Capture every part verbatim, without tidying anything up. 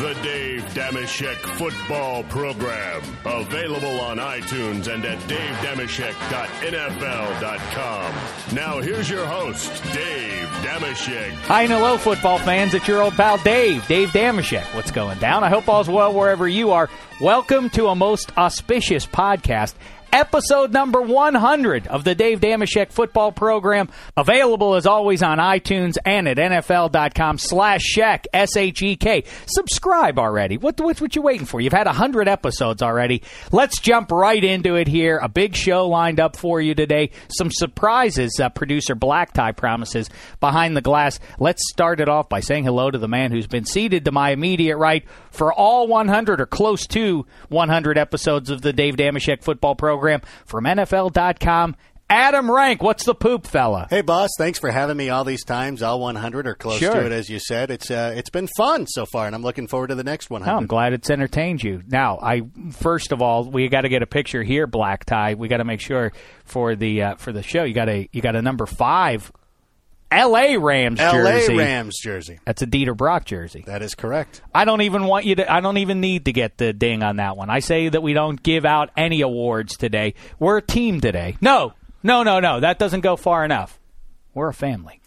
The Dave Dameshek Football Program. Available on iTunes and at dave dameshek dot n f l dot com. Now here's your host, Dave Dameshek. Hi and hello, football fans. It's your old pal Dave, Dave Dameshek. What's going down? I hope all's well wherever you are. Welcome to a most auspicious podcast. Episode number one hundred of the Dave Dameshek Football Program, available as always on iTunes and at N F L dot com slash Shek, S H E K. Subscribe already. What, what, what you waiting for? You've had one hundred episodes already. Let's jump right into it here. A big show lined up for you today. Some surprises, uh, producer Black Tie promises behind the glass. Let's start it off by saying hello to the man who's been seated to my immediate right for all one hundred or close to one hundred episodes of the Dave Dameshek Football Program. From N F L dot com, Adam Rank. What's the poop, fella? Hey, boss. Thanks for having me all these times, all one hundred or close sure. to it, as you said. It's uh, it's been fun so far, and I'm looking forward to the next one hundred. Oh, I'm glad it's entertained you. Now, I first of all, we got to get a picture here, Black Tie. We got to make sure for the uh, for the show. You got a you got a number five L A Rams jersey. L A Rams jersey. That's a Dieter Brock jersey. That is correct. I don't even want you to. I don't even need to get the ding on that one. I say that we don't give out any awards today. We're a team today. No, no, no, no. That doesn't go far enough. We're a family.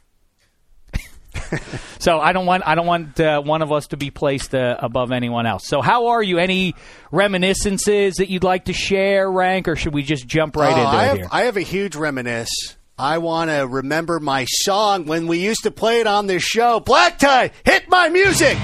So I don't want. I don't want uh, one of us to be placed uh, above anyone else. So how are you? Any reminiscences that you'd like to share, Rank, or should we just jump right oh, into I it have, here? I have a huge reminisce. I want to remember my song when we used to play it on this show. Black Tie, hit my music!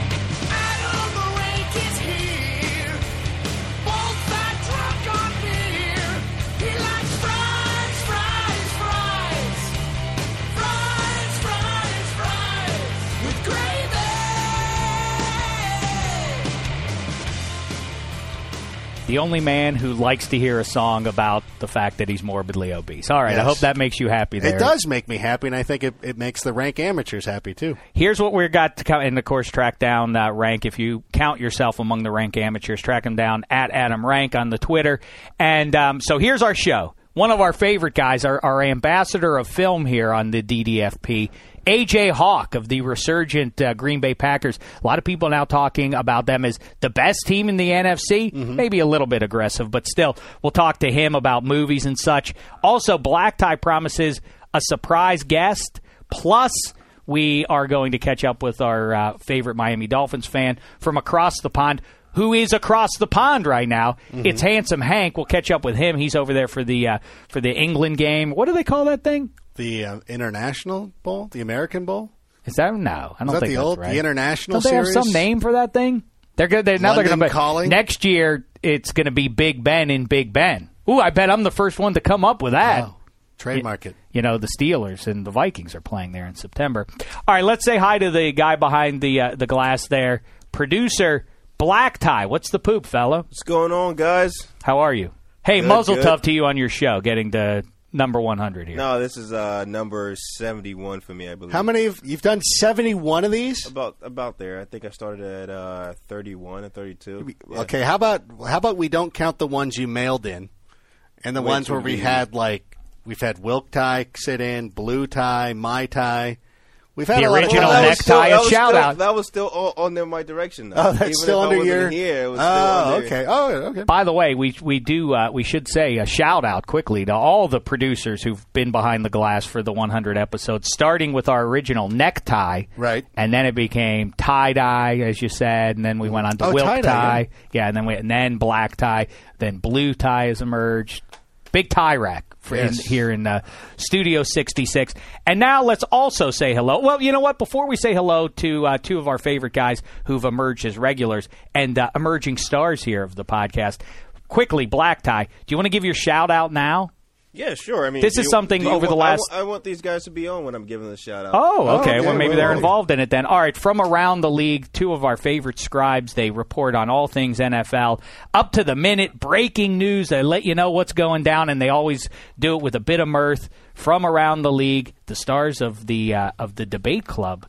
The only man who likes to hear a song about the fact that he's morbidly obese. All right, yes. I hope that makes you happy there. It does make me happy, and I think it, it makes the Rank amateurs happy, too. Here's what we've got to count, and, of course, track down uh, Rank. If you count yourself among the Rank amateurs, track him down at Adam Rank on the Twitter. And um, so here's our show. One of our favorite guys, our, our ambassador of film here on the D D F P, A J Hawk of the resurgent uh, Green Bay Packers. A lot of people now talking about them as the best team in the N F C. Mm-hmm. Maybe a little bit aggressive, but still, we'll talk to him about movies and such. Also, Black Tie promises a surprise guest. Plus, we are going to catch up with our uh, favorite Miami Dolphins fan from across the pond, who is across the pond right now. Mm-hmm. It's Handsome Hank. We'll catch up with him. He's over there for the uh, for the England game. What do they call that thing? The uh, International Bowl? The American Bowl? Is that no? I don't is that think the that's old right. The International don't they Series? have some name for that thing? They're good. They're now they're going to Calling? Next year. It's going to be Big Ben in Big Ben. Ooh, I bet I'm the first one to come up with that. Oh, trademark it. You know, the Steelers and the Vikings are playing there in September. All right, let's say hi to the guy behind the uh, the glass there, producer Black Tie. What's the poop, fella? What's going on, guys? How are you? Hey, Good, muzzle good. tough to you on your show, getting to number one hundred here. No, this is uh, number seventy-one for me, I believe. How many? Have, you've done seventy-one of these? About about there. I think I started at uh, thirty-one and thirty-two. Yeah. Okay, how about how about we don't count the ones you mailed in, and the Which ones where would we be- had like we've had Wilk Tie sit in, Blue Tie, My Tie. We've had The a lot original of that was necktie, still- a that was shout still- out. That was still on, on in my direction. Though. Oh, that's Even still if I under wasn't your. here. It was oh, still under. okay. Oh, okay. By the way, we we do uh, we should say a shout out quickly to all the producers who've been behind the glass for the one hundred episodes, starting with our original necktie, Right. and then it became tie dye, as you said, and then we went on to Oh, Wilk tie-dye, tie, yeah. yeah, and then we and then black tie, then blue tie has emerged. Big tie rack for Yes. in, here in uh, Studio sixty-six. And now let's also say hello. Well, you know what? Before we say hello to uh, two of our favorite guys who've emerged as regulars and uh, emerging stars here of the podcast, quickly, Black Tie, do you want to give your shout out now? Yeah, sure. I mean, This do is you- something do you over the want- I last- wa- I want these guys to be on when I'm giving the shout out. Oh, okay. okay. Well, maybe Wait, they're wait. involved in it then. All right. From around the league, two of our favorite scribes. They report on all things N F L, up to the minute, breaking news. They let you know what's going down, and they always do it with a bit of mirth. From around the league, the stars of the uh, of the debate club,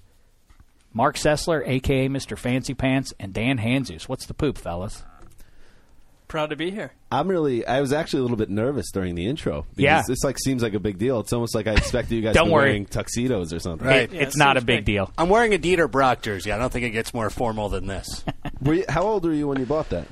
Mark Sessler, a k a. Mister Fancy Pants, and Dan Hanzus. What's the poop, fellas? Proud to be here. I'm really. I was actually a little bit nervous during the intro. Because Yeah. this like seems like a big deal. It's almost like I expected you guys Don't to be worry. wearing tuxedos or something. Right. It- Yeah, it's it not a seems big big. deal. I'm wearing a Dieter Brock jersey. I don't think it gets more formal than this. Were you, how old were you when you bought that?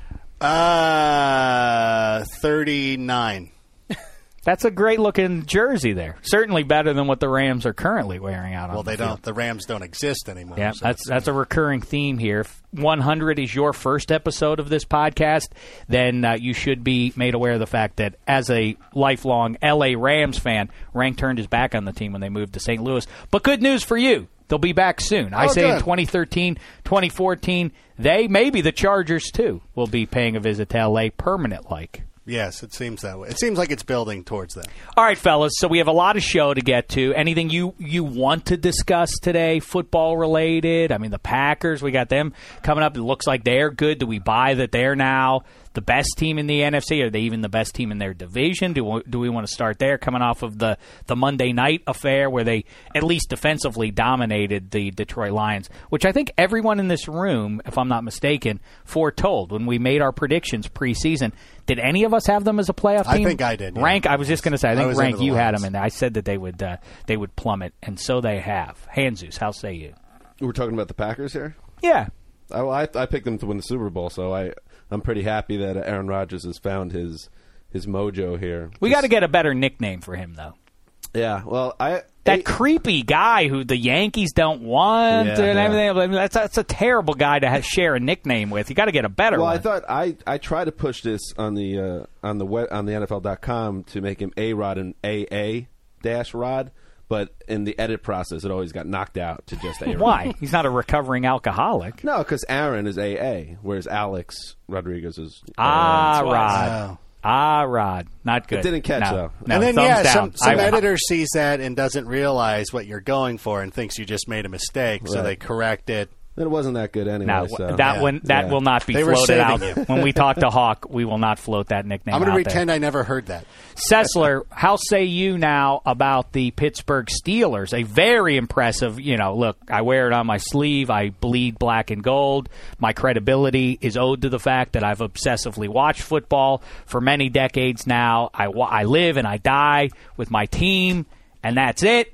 Uh, thirty-nine. That's a great-looking jersey there. Certainly better than what the Rams are currently wearing out on Well, the they field. don't. The Rams don't exist anymore. Yeah, so that's it's- that's a recurring theme here. If one hundred is your first episode of this podcast, then uh, you should be made aware of the fact that as a lifelong L A Rams fan, Rank turned his back on the team when they moved to Saint Louis. But good news for you. They'll be back soon. I Oh, say good. in twenty thirteen, twenty fourteen, they, maybe the Chargers too, will be paying a visit to L A permanent-like. Yes, it seems that way. It seems like it's building towards that. All right, fellas, so we have a lot of show to get to. Anything you, you want to discuss today, football-related? I mean, the Packers, we got them coming up. It looks like they're good. Do we buy that they're now the best team in the N F C? Are they even the best team in their division? Do we, do we want to start there, coming off of the, the Monday night affair where they at least defensively dominated the Detroit Lions, which I think everyone in this room, if I'm not mistaken, foretold when we made our predictions preseason. Did any of us have them as a playoff I team? think I did, yeah. Rank, I was just going to say, I I think was Rank, into the you had Lions. them, and I said that they would uh, they would plummet, and so they have. Hanzus, how say you? We're talking about the Packers here? Yeah. I, I, I picked them to win the Super Bowl, so I, I'm pretty happy that Aaron Rodgers has found his his mojo here. We got to get a better nickname for him, though. Yeah, well, I... That I- creepy guy who the Yankees don't want Yeah, and yeah. everything. I mean, that's, that's a terrible guy to have, share a nickname with. You got to get a better Well, one. I thought I, I tried to push this on the uh, on the web, on the N F L dot com to make him A Rod and A A dash Rod, but in the edit process, it always got knocked out to just A Rod. Why? He's not a recovering alcoholic. No, because Aaron is A A, whereas Alex Rodriguez is Ah, uh, Rod. Wow. Ah, Rod. Not good. It didn't catch, no. though. No, and then, thumbs yeah, down. some, some I- editor sees that and doesn't realize what you're going for and thinks you just made a mistake, so Right. they correct it. It wasn't that good anyway. No, so. that Yeah. one that Yeah. will not be They were floated out. saving you. When we talk to Hawk, we will not float that nickname I'm going out to there. pretend I never heard that. Sessler, how say you now about the Pittsburgh Steelers? A very impressive, you know, look, I wear it on my sleeve. I bleed black and gold. My credibility is owed to the fact that I've obsessively watched football for many decades now. I, wa- I live and I die with my team, and that's it.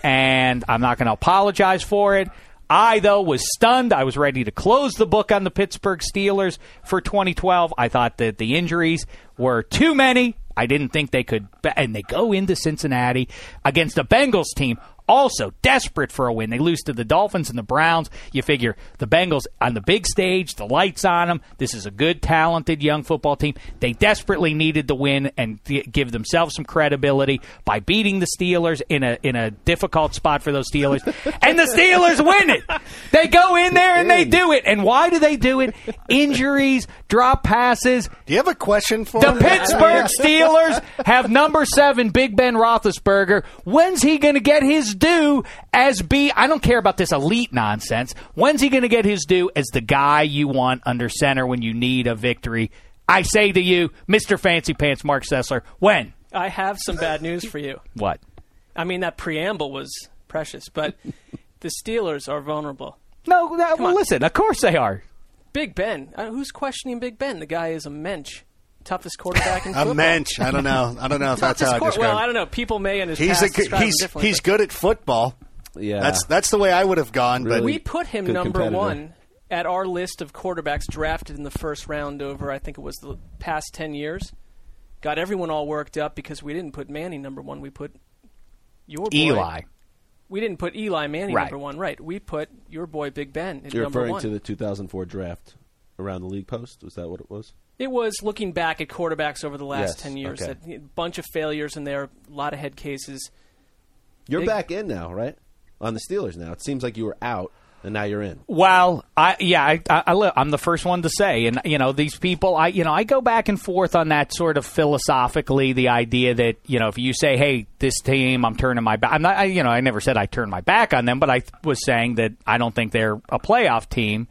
And I'm not going to apologize for it. I, though, was stunned. I was ready to close the book on the Pittsburgh Steelers for twenty twelve. I thought that the injuries were too many. I didn't think they could. And they go into Cincinnati against a Bengals team also desperate for a win. They lose to the Dolphins and the Browns. You figure the Bengals on the big stage, the lights on them. This is a good, talented young football team. They desperately needed to win and g- give themselves some credibility by beating the Steelers in a in a difficult spot for those Steelers. And the Steelers win it. They go in there and they do it. And why do they do it? Injuries, drop passes. Do you have a question for The him? Pittsburgh Steelers have number seven, Big Ben Roethlisberger. When's he going to get his due as B? I don't care about this elite nonsense. When's he going to get his due as the guy you want under center when you need a victory? I say to you, Mister Fancy Pants, Mark Sessler, when? I have some bad news for you. What? I mean, that preamble was precious, but the Steelers are vulnerable. No, no well, on. listen, of course they are. Big Ben. Uh, who's questioning Big Ben? The guy is a mensch. Toughest quarterback in A football. mensch. I don't know. I don't know if that's Toughest how I quar- describe Well, I it. don't know. People may in his He's past a, describe him he's differently, he's but good at football. Yeah. That's that's the way I would have gone. But Really? We put him Good number competitor. one at our list of quarterbacks drafted in the first round over, I think it was the past ten years. Got everyone all worked up because we didn't put Manning number one. We put your boy. Eli. We didn't put Eli Manning Right. number one. Right. We put your boy Big Ben at You're number referring one. to the two thousand four draft around the league post? Was that what it was? It was looking back at quarterbacks over the last Yes, ten years. okay. A bunch of failures in there, a lot of head cases. You're Big- back in now, right? On the Steelers now. It seems like you were out, and now you're in. Well, I yeah, I, I, I li- I'm the first one to say, and you know these people, I you know I go back and forth on that sort of philosophically, the idea that you know if you say, hey, this team, I'm turning my back. I'm not, I, you know, I never said I turned my back on them, but I was saying that I don't think they're a playoff team.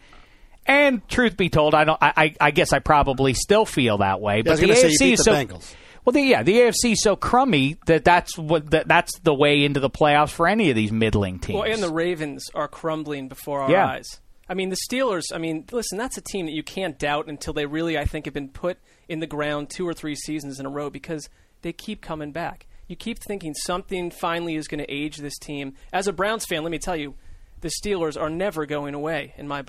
And truth be told, I don't. I, I, I guess I probably still feel that way. I But was the going to A say F you C beat is the so Bengals. well, the, yeah, the A F C is so crummy that that's what that, that's the way into the playoffs for any of these middling teams. Well, and the Ravens are crumbling before our Yeah. eyes. I mean, the Steelers, I mean, listen, that's a team that you can't doubt until they really, I think, have been put in the ground two or three seasons in a row because they keep coming back. You keep thinking something finally is going to age this team. As a Browns fan, let me tell you, the Steelers are never going away in my book.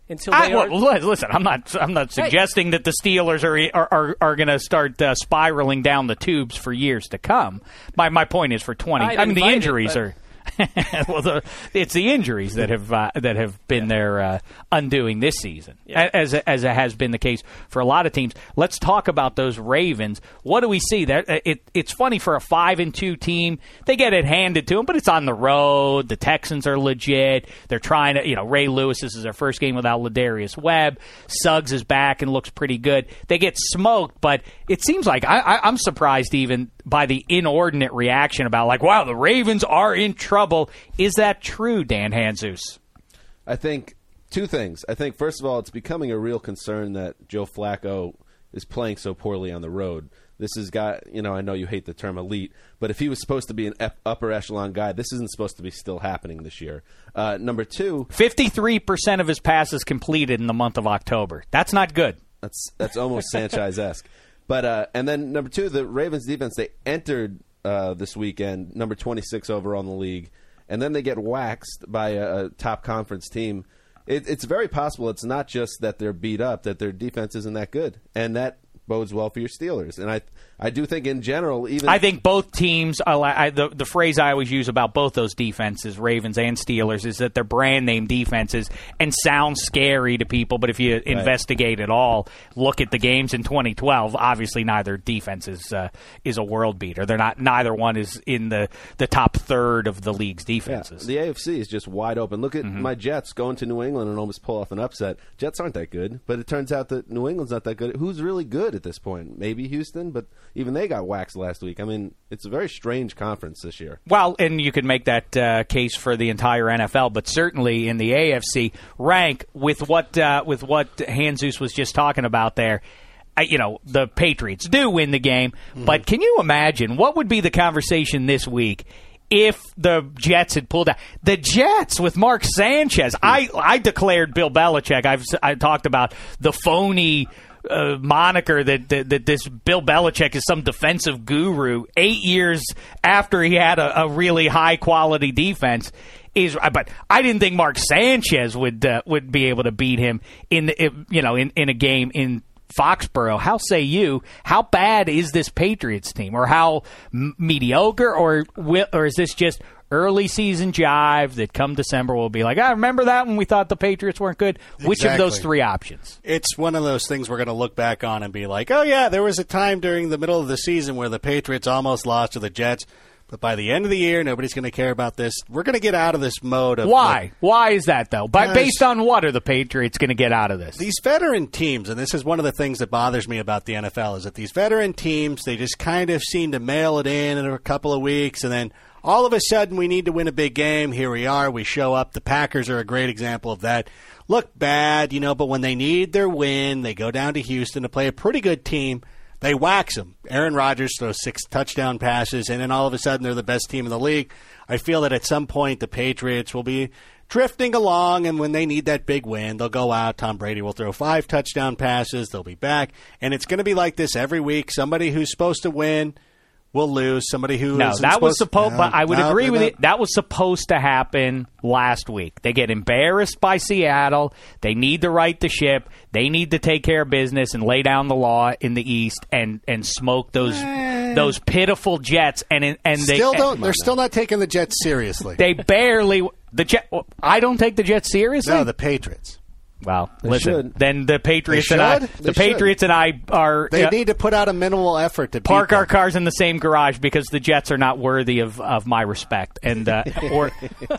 until they I, are. well, listen, I'm not. I'm not suggesting hey. that the Steelers are are are, are going to start uh, spiraling down the tubes for years to come. My my point is for twenty. I, I mean, the injuries it, are. well, the, it's the injuries that have uh, that have been yeah. their uh, undoing this season, yeah. as as it has been the case for a lot of teams. Let's talk about those Ravens. What do we see there? It, it's funny for a five and two team, they get it handed to them, but it's on the road. The Texans are legit. They're trying to, you know, Ray Lewis. This is their first game without Ladarius Webb. Suggs is back and looks pretty good. They get smoked, but it seems like I, I, I'm surprised even by the inordinate reaction about like, wow, the Ravens are in trouble. Is that true, Dan Hanzus? I think two things. I think, first of all, it's becoming a real concern that Joe Flacco is playing so poorly on the road. This has got, you know, I know you hate the term elite, but if he was supposed to be an upper echelon guy, this isn't supposed to be still happening this year. Uh, number two. fifty-three percent of his passes completed in the month of October. That's not good. That's, that's almost Sanchez-esque. But uh, and then number two, the Ravens defense, they entered uh, this weekend number twenty-six overall in the league, and then they get waxed by a, a top conference team. It, it's very possible it's not just that they're beat up, that their defense isn't that good, and that bodes well for your Steelers. And I I do think in general, even I think both teams, I, the, the phrase I always use about both those defenses, Ravens and Steelers, is that they're brand name defenses and sound scary to people. But if you right. investigate it all, look at the games in twenty twelve, obviously neither defense is, uh, is a world beater. They're not. Neither one is in the, the top third of the league's defenses. Yeah, the A F C is just wide open. Look at mm-hmm. my Jets going to New England and almost pull off an upset. Jets aren't that good, but it turns out that New England's not that good. Who's really good at this point? Maybe Houston, but even they got waxed last week. I mean, it's a very strange conference this year. Well, and you could make that uh, case for the entire N F L, but certainly in the A F C, rank with what uh, with what Hanzus was just talking about there. Uh, you know, the Patriots do win the game, mm-hmm. but can you imagine what would be the conversation this week if the Jets had pulled out? The Jets with Mark Sanchez. I, I declared Bill Belichick. I've I talked about the phony Uh, moniker that, that that this Bill Belichick is some defensive guru eight years after he had a, a really high quality defense. Is but I didn't think Mark Sanchez would uh, would be able to beat him in the, you know in, in a game in Foxborough. How say you? How bad is this Patriots team, or how m- mediocre, or or is this just early season jive that come December will be like, I remember that when we thought the Patriots weren't good? Which exactly. of those three options? It's one of those things we're going to look back on and be like, oh, yeah, there was a time during the middle of the season where the Patriots almost lost to the Jets. But by the end of the year, nobody's going to care about this. We're going to get out of this mode of why? Like, why is that, though? By, based on what are the Patriots going to get out of this? These veteran teams, and this is one of the things that bothers me about the N F L, is that these veteran teams, they just kind of seem to mail it in in a couple of weeks, and then all of a sudden we need to win a big game. Here we are. We show up. The Packers are a great example of that. Look bad, you know, but when they need their win, they go down to Houston to play a pretty good team. They wax them. Aaron Rodgers throws six touchdown passes, and then all of a sudden they're the best team in the league. I feel that at some point the Patriots will be drifting along, and when they need that big win, they'll go out. Tom Brady will throw five touchdown passes. They'll be back, and it's going to be like this every week. Somebody who's supposed to win will lose. Somebody who no, that was supposed. No, but I would no, agree no, with no. you. That was supposed to happen last week. They get embarrassed by Seattle. They need to right the ship. They need to take care of business and lay down the law in the East and, and smoke those eh. those pitiful Jets. And and they still don't. And, they're still not taking the Jets seriously. They barely the Jet. I don't take the Jets seriously. No, the Patriots. Well, they listen. Should. Then the Patriots they and I, should. the they Patriots should. and I are. They uh, need to put out a minimal effort to park beat our them. cars in the same garage because the Jets are not worthy of, of my respect. And uh, or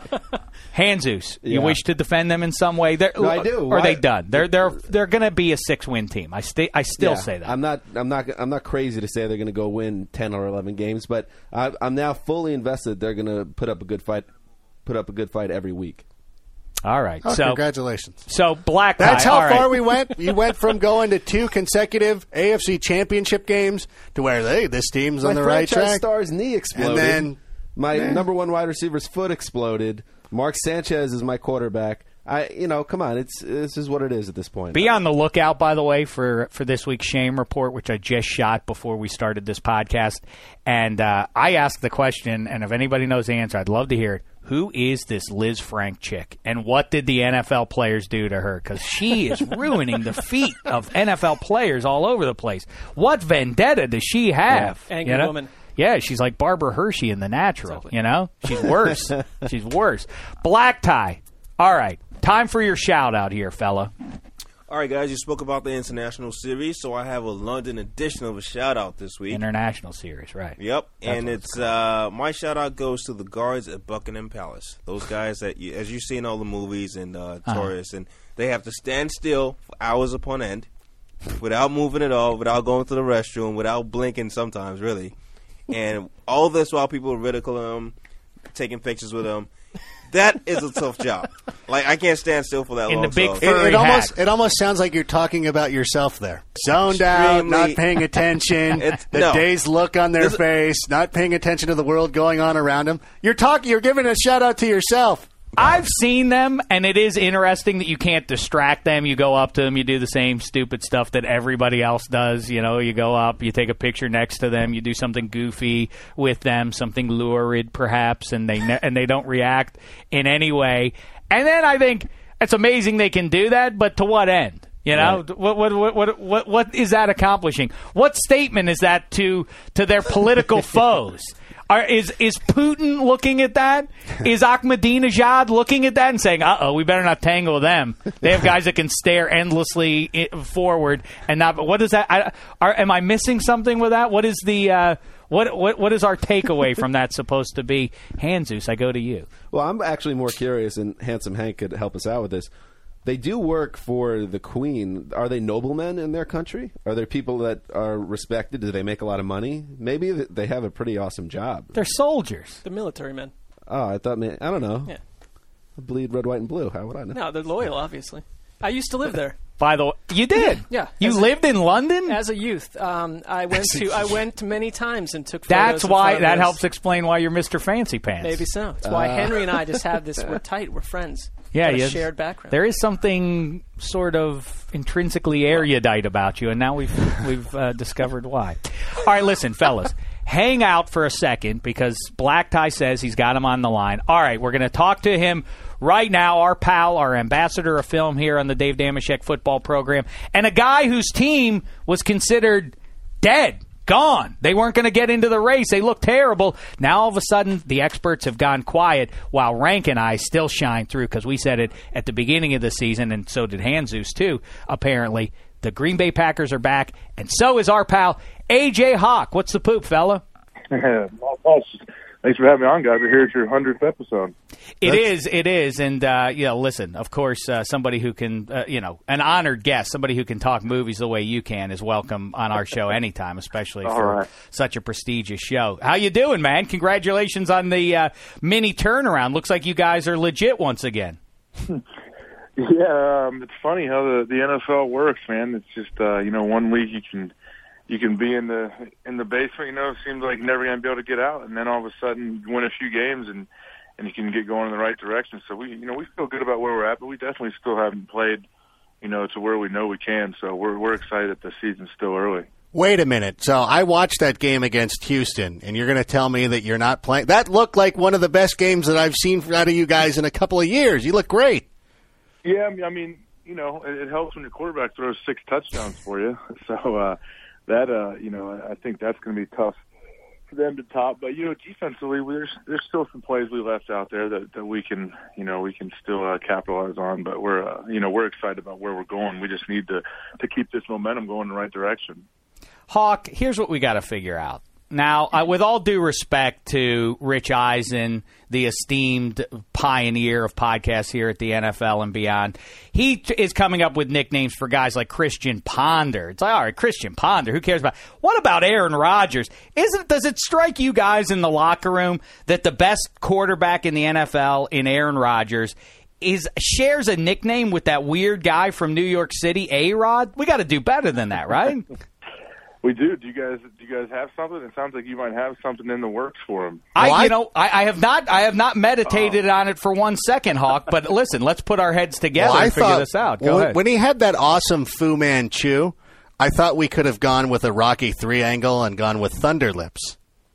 Hanzus, yeah. you wish to defend them in some way? They're, no, I do. Or Why? are they done? They're they're they're going to be a six win team. I stay. I still yeah, say that. I'm not. I'm not. I'm not crazy to say they're going to go win ten or eleven games, but I, I'm now fully invested. They're going to put up a good fight. Put up a good fight every week. All right. Oh, so congratulations. So black. That's tie. how All far right. we went. You went from going to two consecutive A F C Championship games to where hey, this team's My on the right franchise track. star's knee exploded. And then my eh. number one wide receiver's foot exploded. Mark Sanchez is my quarterback. I, you know, come on. It's this is what it is at this point. Be on the lookout, by the way, for, for this week's Shame Report, which I just shot before we started this podcast. And uh, I asked the question, and if anybody knows the answer, I'd love to hear it. who is this Liz Frank chick, and what did the N F L players do to her? Because she is ruining the feet of N F L players all over the place. What vendetta does she have? Yeah. Angry you know? woman. Yeah, she's like Barbara Hershey in The Natural, Exactly. you know? She's worse. She's worse. Black Tie. All right, time for your shout-out here, fella. All right, guys, you spoke about the international series, so I have a London edition of a shout-out this week. International series, right. Yep, That's and what it's uh, my shout-out goes to the guards at Buckingham Palace. Those guys that, you, as you see in all the movies and uh, Uh-huh. tourists, and they have to stand still for hours upon end without moving at all, without going to the restroom, without blinking sometimes, really. And all this while people are ridiculing them, taking pictures with them. That is a tough job. Like, I can't stand still for that In long. the big so. It, furry it almost hat. it almost sounds like you're talking about yourself there. Zoned out, Extremely- not paying attention, It's- the no. dazed look on their This- face, not paying attention to the world going on around them. You're talking. You're giving a shout out to yourself. I've seen them, and it is interesting that you can't distract them. You go up to them, you do the same stupid stuff that everybody else does. You know, you go up, you take a picture next to them, you do something goofy with them, something lurid perhaps, and they ne- and they don't react in any way. And then I think it's amazing they can do that, but to what end? You know, Right. what, what what what what what is that accomplishing? What statement is that to to their political foes? Are, is is Putin looking at that? Is Ahmadinejad looking at that and saying, "Uh oh, we better not tangle with them"? They have guys that can stare endlessly i- forward and not. What is that? I, are, am I missing something with that? What is the uh, what what what is our takeaway from that supposed to be? Hanzus, I go to you. Well, I'm actually more curious, and Handsome Hank could help us out with this. They do work for the Queen. Are they noblemen in their country? Are there people that are respected? Do they make a lot of money? Maybe th- they have a pretty awesome job. They're soldiers. The military men. Oh, I thought, man, I don't know. Yeah. I bleed red, white, and blue. How would I know? No, they're loyal, obviously. I used to live there. By the way, you did. Yeah. You As a- lived in London. As a youth, um, I went to I went many times and took. That's photos in why front of that those- helps explain why you're Mister Fancy Pants. Maybe so. That's why Henry and I just have this. We're tight. We're friends. Yeah, Got a yes. shared background. There is something sort of intrinsically erudite about you, and now we've we've uh, discovered why. All right, listen, fellas, hang out for a second because Black Tie says he's got him on the line. All right, we're going to talk to him right now. Our pal, our ambassador of film here on the Dave Dameshek football program, and a guy whose team was considered dead. Gone. They weren't going to get into the race. They looked terrible. Now, all of a sudden, the experts have gone quiet while Rank and I still shine through because we said it at the beginning of the season, and so did Hanzus, too, apparently. The Green Bay Packers are back, and so is our pal, A J Hawk. What's the poop, fella? Well, thanks for having me on, guys. We're here at your hundredth episode. It is, it is, and uh, you know, listen. Of course, uh, somebody who can, uh, you know, an honored guest, somebody who can talk movies the way you can, is welcome on our show anytime, especially All for right. such a prestigious show. How you doing, man? Congratulations on the uh, mini turnaround. Looks like you guys are legit once again. Yeah, um, it's funny how the the N F L works, man. It's just uh, you know, one week you can you can be in the in the basement, you know, it seems like you're never gonna be able to get out, and then all of a sudden you win a few games and and you can get going in the right direction. So we you know we feel good about where we're at, but we definitely still haven't played, you know, to where we know we can. So we're we're excited that the season's still early. Wait a minute. So I watched that game against Houston, and you're going to tell me that you're not playing? That looked like one of the best games that I've seen out of you guys in a couple of years. You look great. Yeah, I mean, I mean, you know, it, it helps when your quarterback throws six touchdowns for you. So uh, that, uh, you know, I think that's going to be tough for them to top. But you know, defensively, there's there's still some plays we left out there that, that we can, you know, we can still uh, capitalize on. But we're, uh, you know, we're excited about where we're going. We just need to to keep this momentum going in the right direction. Hawk, here's what we got to figure out. Now, uh, with all due respect to Rich Eisen, the esteemed pioneer of podcasts here at the N F L and beyond, he t- is coming up with nicknames for guys like Christian Ponder. It's like, all right, Christian Ponder, who cares about? What about Aaron Rodgers? Isn't does it strike you guys in the locker room that the best quarterback in the N F L in Aaron Rodgers is shares a nickname with that weird guy from New York City, A-Rod? We got to do better than that, right? We do. Do you guys do you guys have something? It sounds like you might have something in the works for him. I, Well, I- you know, I, I have not, I have not meditated on it for one second, Hawk. But listen, let's put our heads together Well, I and figure thought- this out. Go well, ahead. When he had that awesome Fu Manchu, I thought we could have gone with a Rocky three angle and gone with Thunder Lips.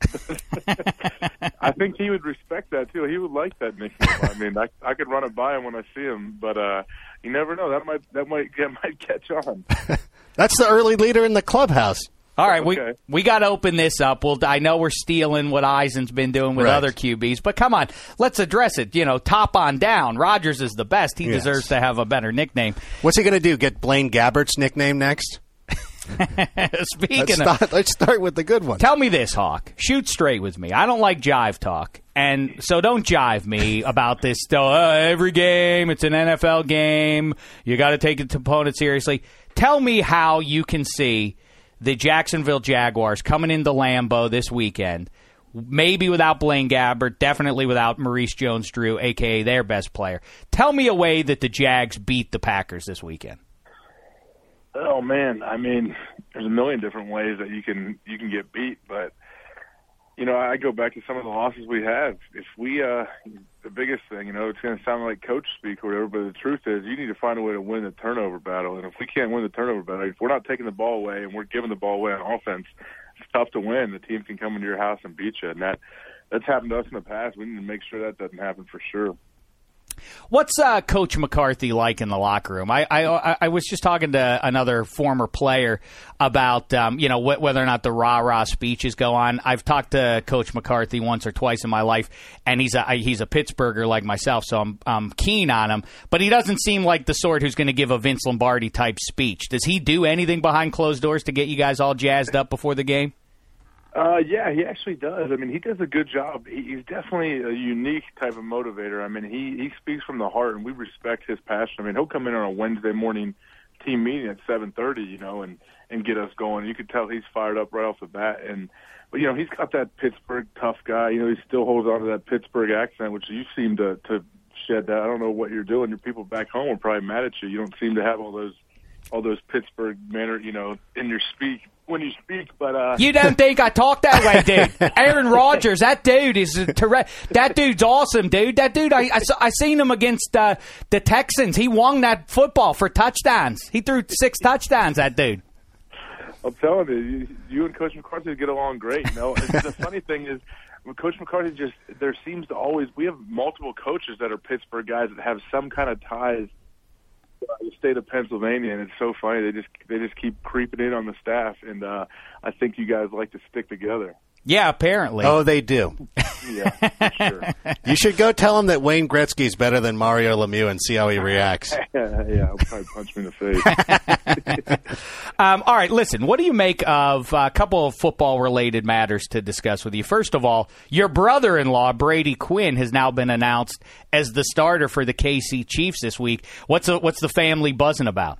I think he would respect that too. He would like that nickname. I mean, I, I could run it by him when I see him, but uh, you never know. That might that might that might catch on. That's the early leader in the clubhouse. All right, Okay. we we got to open this up. Well, I know we're stealing what Eisen's been doing with Right. other Q Bs, but come on, let's address it. You know, top on down, Rodgers is the best. He Yes. deserves to have a better nickname. What's he going to do? Get Blaine Gabbert's nickname next? Speaking Let's of, start, let's start with the good one. tell me this, Hawk. Shoot straight with me. I don't like jive talk, and so don't jive me about this. Uh, every game, it's an N F L game. You got to take the opponent seriously. Tell me how you can see the Jacksonville Jaguars coming into Lambeau this weekend, maybe without Blaine Gabbert, definitely without Maurice Jones-Drew, a k a their best player. Tell me a way that the Jags beat the Packers this weekend. Oh man, I mean, there's a million different ways that you can you can get beat, but you know, I go back to some of the losses we have. If we, uh, the biggest thing, you know, it's going to sound like coach speak or whatever, but the truth is, you need to find a way to win the turnover battle. And if we can't win the turnover battle, if we're not taking the ball away and we're giving the ball away on offense, it's tough to win. The team can come into your house and beat you, and that that's happened to us in the past. We need to make sure that doesn't happen for sure. What's uh, Coach McCarthy like in the locker room? I, I I was just talking to another former player about um, you know wh- whether or not the rah rah speeches go on. I've talked to Coach McCarthy once or twice in my life, and he's a he's a Pittsburgher like myself, so I'm I'm keen on him. But he doesn't seem like the sort who's going to give a Vince Lombardi type speech. Does he do anything behind closed doors to get you guys all jazzed up before the game? Uh, yeah, he actually does. I mean, he does a good job. He, he's definitely a unique type of motivator. I mean, he, he speaks from the heart, and we respect his passion. I mean, he'll come in on a Wednesday morning team meeting at seven thirty, you know, and, and get us going. You could tell he's fired up right off the bat. And but, you know, he's got that Pittsburgh tough guy. You know, he still holds on to that Pittsburgh accent, which you seem to, to shed that. I don't know what you're doing. Your people back home are probably mad at you. You don't seem to have all those all those Pittsburgh manner, you know, in your speak. When you speak, but uh You don't think I talk that way, dude? Aaron Rodgers, that dude is a ter- that dude's awesome, dude. That dude, I I, saw, I seen him against uh, the Texans. He won that football for touchdowns. He threw six touchdowns. That dude. I'm telling you, you, you and Coach McCarthy get along great. You know, and the funny thing is, Coach McCarthy just there seems to always we have multiple coaches that are Pittsburgh guys that have some kind of ties the state of Pennsylvania, and it's so funny. They just they just keep creeping in on the staff, and uh, I think you guys like to stick together. Yeah, apparently. Oh, they do. Yeah, for sure. You should go tell him that Wayne Gretzky's better than Mario Lemieux and see how he reacts. yeah, yeah, he'll probably punch me in the face. Um, all right, listen, what do you make of a couple of football-related matters to discuss with you? First of all, your brother-in-law, Brady Quinn, has now been announced as the starter for the K C Chiefs this week. What's the, what's the family buzzing about?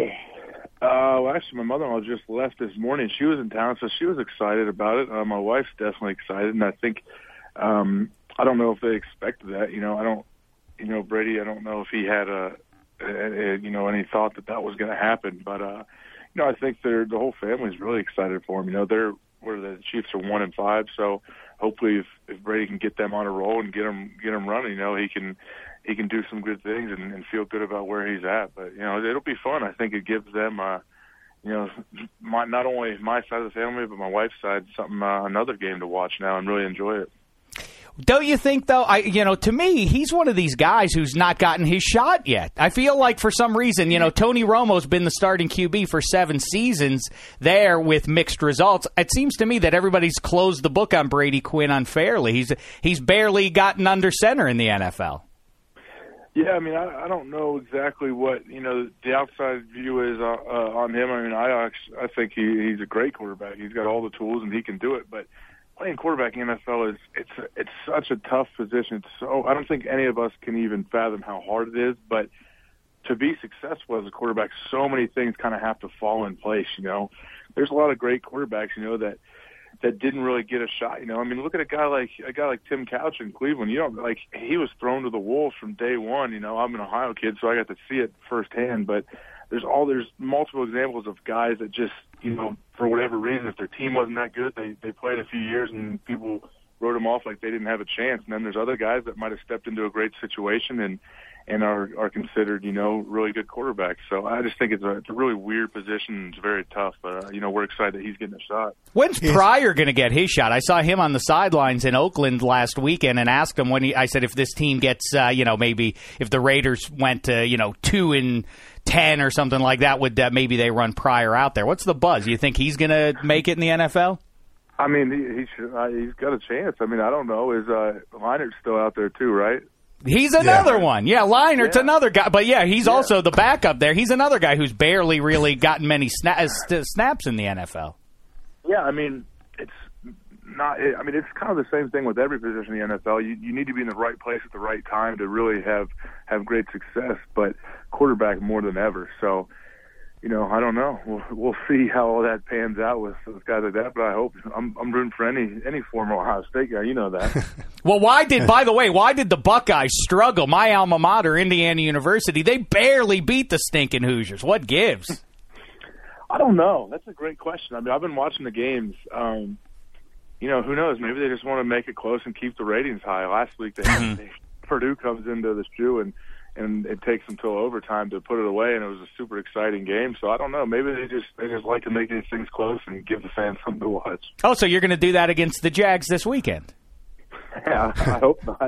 Uh, well, actually, my mother-in-law just left this morning. She was in town, so she was excited about it. Uh, my wife's definitely excited, and I think um, I don't know if they expected that. You know, I don't. You know, Brady. I don't know if he had a, a, a you know, any thought that that was going to happen. But uh, you know, I think they're the whole family's really excited for him. You know, they're where the Chiefs are one and five, so hopefully, if, if Brady can get them on a roll and get them get them running, you know, he can. He can do some good things and, and feel good about where he's at. But, you know, it'll be fun. I think it gives them, uh, you know, my, not only my side of the family, but my wife's side, something, uh, another game to watch now and really enjoy it. Don't you think, though, I you know, to me, he's one of these guys who's not gotten his shot yet. I feel like for some reason, you know, Tony Romo's been the starting Q B for seven seasons there with mixed results. It seems to me that everybody's closed the book on Brady Quinn unfairly. He's he's barely gotten under center in the N F L. Yeah, I mean, I, I don't know exactly what, you know, the outside view is uh, uh, on him. I mean, I actually, I think he, he's a great quarterback. He's got all the tools and he can do it. But playing quarterback in the N F L is it's it's such a tough position. It's so I don't think any of us can even fathom how hard it is. But to be successful as a quarterback, so many things kind of have to fall in place. You know, there's a lot of great quarterbacks, you know, that. that didn't really get a shot, you know. I mean, look at a guy like a guy like Tim Couch in Cleveland. You know, like he was thrown to the wolves from day one. You know, I'm an Ohio kid, so I got to see it firsthand. But there's all there's multiple examples of guys that just, you know, for whatever reason, if their team wasn't that good, they they played a few years and people wrote them off like they didn't have a chance. And then there's other guys that might have stepped into a great situation and and are are considered, you know, really good quarterbacks. So I just think it's a, it's a really weird position. It's very tough. But, uh, you know, we're excited that he's getting a shot. When's Pryor going to get his shot? I saw him on the sidelines in Oakland last weekend and asked him when he, I said, if this team gets, uh, you know, maybe if the Raiders went to, you know, two and ten or something like that, would uh, maybe they run Pryor out there? What's the buzz? You think he's going to make it in the N F L? I mean, he, he should, uh, he's got a chance. I mean, I don't know. Is uh, Leinert's still out there too, right? He's another yeah. one. Yeah, Leinert's yeah. another guy. But, yeah, he's yeah. also the backup there. He's another guy who's barely really gotten many sna- snaps in the N F L. Yeah, I mean, it's not. I mean, it's kind of the same thing with every position in the N F L. You you need to be in the right place at the right time to really have have great success. But quarterback more than ever. So, you know, I don't know. We'll we'll see how all that pans out with, with guys like that. But I hope I'm I'm rooting for any any former Ohio State guy. You know that. Well, why did, by the way, why did the Buckeyes struggle? My alma mater, Indiana University, they barely beat the stinking Hoosiers. What gives? I don't know. That's a great question. I mean, I've been watching the games. Um, you know, who knows? Maybe they just want to make it close and keep the ratings high. Last week, they, they Purdue comes into the shoe and and it takes them till overtime to put it away, and it was a super exciting game. So I don't know. Maybe they just they just like to make these things close and give the fans something to watch. Oh, so you're going to do that against the Jags this weekend? Yeah, I hope not.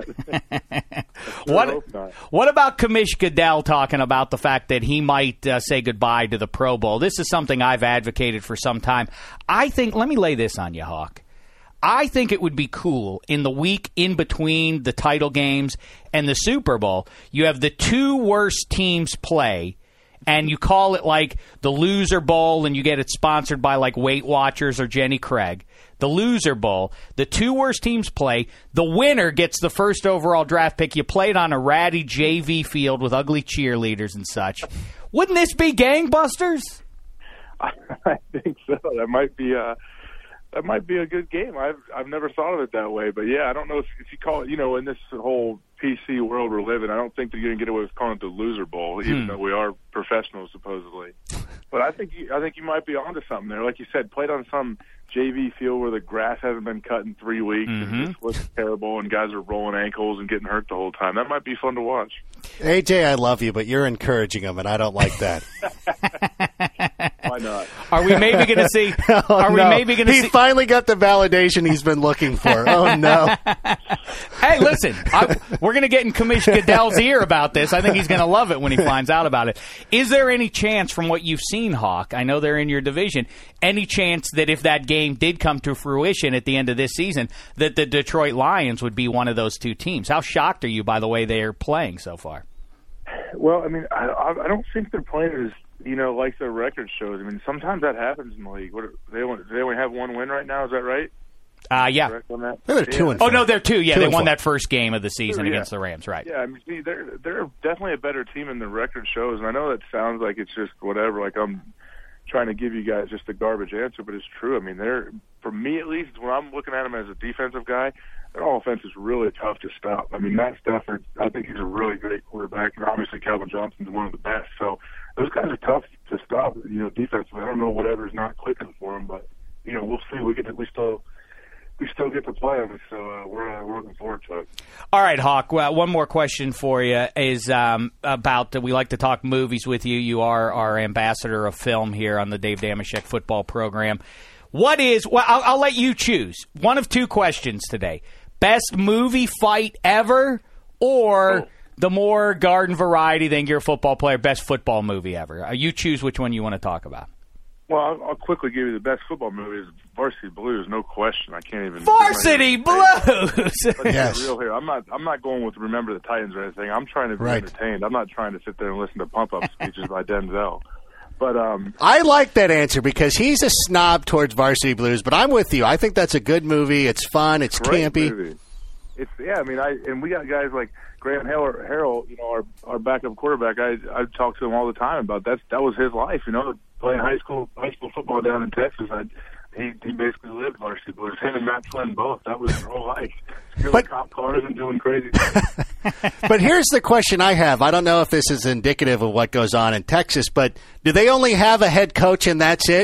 what, I hope not. What about Commish Goodell talking about the fact that he might uh, say goodbye to the Pro Bowl? This is something I've advocated for some time. I think, let me lay this on you, Hawk. I think it would be cool in the week in between the title games and the Super Bowl, you have the two worst teams play, and you call it like the Loser Bowl, and you get it sponsored by like Weight Watchers or Jenny Craig. The Loser Bowl, the two worst teams play. The winner gets the first overall draft pick. You played on a ratty J V field with ugly cheerleaders and such. Wouldn't this be gangbusters? I think so. That might be a that might be a good game. I've I've never thought of it that way, but yeah, I don't know if, if you call it. You know, in this whole P C world we're living, I don't think that you're gonna get away with calling it the Loser Bowl, even hmm. though we are professionals supposedly. But I think you, I think you might be onto something there. Like you said, played on some J V field where the grass hasn't been cut in three weeks mm-hmm. and it just looks terrible, and guys are rolling ankles and getting hurt the whole time. That might be fun to watch. A J, I love you, but you're encouraging him, and I don't like that. Why not? Are we maybe going to see? oh, are we no. maybe going to see? see? He finally got the validation he's been looking for. Oh no! Hey, listen, I, we're going to get in Commish Goodell's ear about this. I think he's going to love it when he finds out about it. Is there any chance, from what you've seen, Hawk? I know they're in your division. Any chance that if that game did come to fruition at the end of this season, that the Detroit Lions would be one of those two teams? How shocked are you by the way they are playing so far? Well, I mean, I, I don't think they're playing as, you know, like their record shows. I mean, sometimes that happens in the league. What, they only, they only have one win right now. Is that right? Uh, yeah. Correct on that? They're two yeah. and four. Oh no, they're two. Yeah, two they and won four. that first game of the season yeah. against the Rams, right? Yeah, I mean, see, they're they're definitely a better team than the record shows. And I know that sounds like it's just whatever. Like I'm trying to give you guys just a garbage answer, but it's true. I mean, they're, for me at least, when I'm looking at them as a defensive guy, their offense is really tough to stop. I mean, Matt Stafford, I think he's a really great quarterback, and obviously Calvin Johnson's one of the best. So those guys are tough to stop, you know, defensively. I don't know whatever's not clicking for them, but, you know, we'll see. We get we still we still get to play them, so uh, we're, uh, we're looking forward to it. All right, Hawk, well, one more question for you is um, about, uh, we like to talk movies with you. You are our ambassador of film here on the Dave Dameshek football program. What is, well, I'll, I'll let you choose. One of two questions today. Best movie fight ever, or oh. the more garden variety than you're a football player, best football movie ever? Uh, you choose which one you want to talk about. Well, I'll, I'll quickly give you the best football movie is Varsity Blues, no question. I can't even. Varsity Blues. But yes. Real here. I'm not. I'm not going with Remember the Titans or anything. I'm trying to be right. entertained. I'm not trying to sit there and listen to pump up speeches by Denzel. But um, I like that answer because he's a snob towards Varsity Blues. But I'm with you. I think that's a good movie. It's fun. It's great campy. Movie. It's yeah. I mean, I and we got guys like Graham Harrell. You know, our our backup quarterback. I I talk to him all the time about that. That was his life. You know, playing high school high school football down in Texas. I, he he basically lived Varsity Blues. Him and Matt Flynn both. That was their whole life. Stealing cop cars and doing crazy things. But here's the question I have. I don't know if this is indicative of what goes on in Texas, but do they only have a head coach and that's it?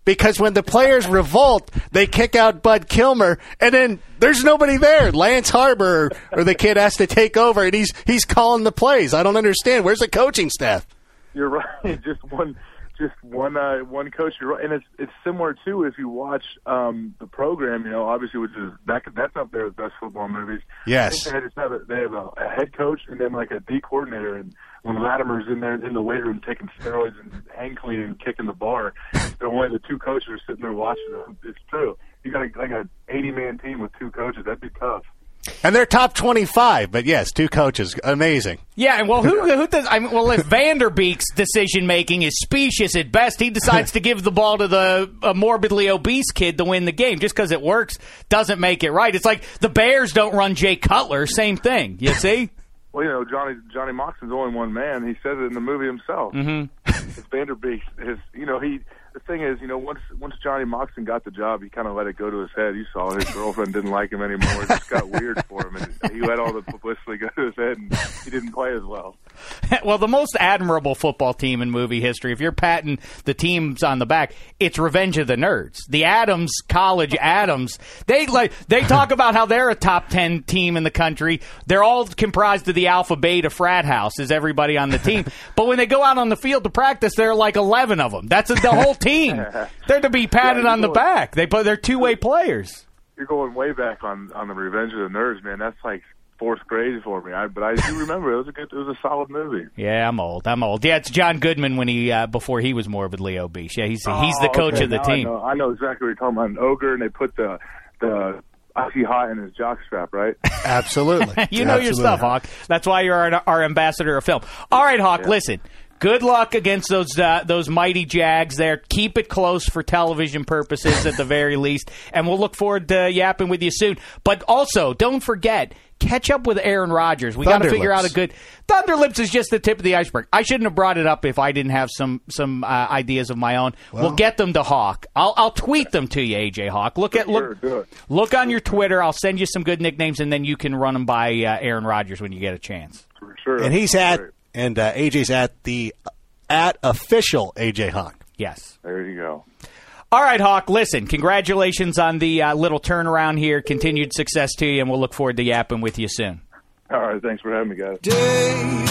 because when the players revolt, they kick out Bud Kilmer, and then there's nobody there. Lance Harbor or the kid has to take over, and he's he's calling the plays. I don't understand. Where's the coaching staff? You're right. Just one, just one, uh, one coach. You're right. And it's it's similar too if you watch um, the program. You know, obviously, which is that that's up there with best football movies. Yes. They just have a, they have a, a head coach and then like a D coordinator. And when Latimer's in there in the weight room taking steroids and hang cleaning and kicking the bar, the only the two coaches are sitting there watching them. It's true. You got a, like an eighty man team with two coaches. That'd be tough. And they're top twenty-five, but yes, two coaches. Amazing. Yeah, and well, who who does? I mean, well, if Vanderbeek's decision making is specious at best, he decides to give the ball to the uh, morbidly obese kid to win the game. Just because it works doesn't make it right. It's like the Bears don't run Jay Cutler. Same thing. You see? Well, you know, Johnny Johnny Moxon's only one man. He says it in the movie himself. Mm-hmm. It's Vanderbeek. His, you know, he. The thing is, you know, once once Johnny Moxon got the job, he kind of let it go to his head. You saw his girlfriend didn't like him anymore. It just got weird for him, and he let all the publicity go to his head, and he didn't play as well. Well, the most admirable football team in movie history, if you're patting the teams on the back, it's Revenge of the Nerds. The Adams College Adams, they like they talk about how they're a top ten team in the country. They're all comprised of the Alpha Beta frat house, is everybody on the team. But when they go out on the field to practice, there are like eleven of them. That's the whole team. They're to be patted yeah, on the going, back. They They're two-way players. You're going way back on, on the Revenge of the Nerds, man. That's like fourth grade for me. I, but I do remember it was a good, it was a solid movie. Yeah, I'm old. I'm old. Yeah, it's John Goodman when he uh, before he was morbidly obese. Yeah, he's oh, he's the coach okay. of the now team. I know, I know exactly what you're talking about. An ogre, and they put the the icy hot in his jockstrap, right? Absolutely. You know Absolutely. your stuff, Hawk. That's why you're our, our ambassador of film. All right, Hawk. Yeah. Listen. Good luck against those uh, those mighty Jags there. Keep it close for television purposes at the very least. And we'll look forward to yapping with you soon. But also, don't forget, catch up with Aaron Rodgers. We got to figure out a good... Thunderlips is just the tip of the iceberg. I shouldn't have brought it up if I didn't have some some uh, ideas of my own. Well, we'll get them to Hawk. I'll I'll tweet them to you, A J Hawk. Look at look sure, look on your Twitter. I'll send you some good nicknames, and then you can run them by uh, Aaron Rodgers when you get a chance. For sure. And he's at... And uh, A J's at the at official A J Hawk. Yes. There you go. All right, Hawk, listen, congratulations on the uh, little turnaround here. Continued success to you, and we'll look forward to yapping with you soon. All right, thanks for having me, guys. Day,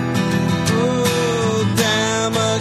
oh, damn a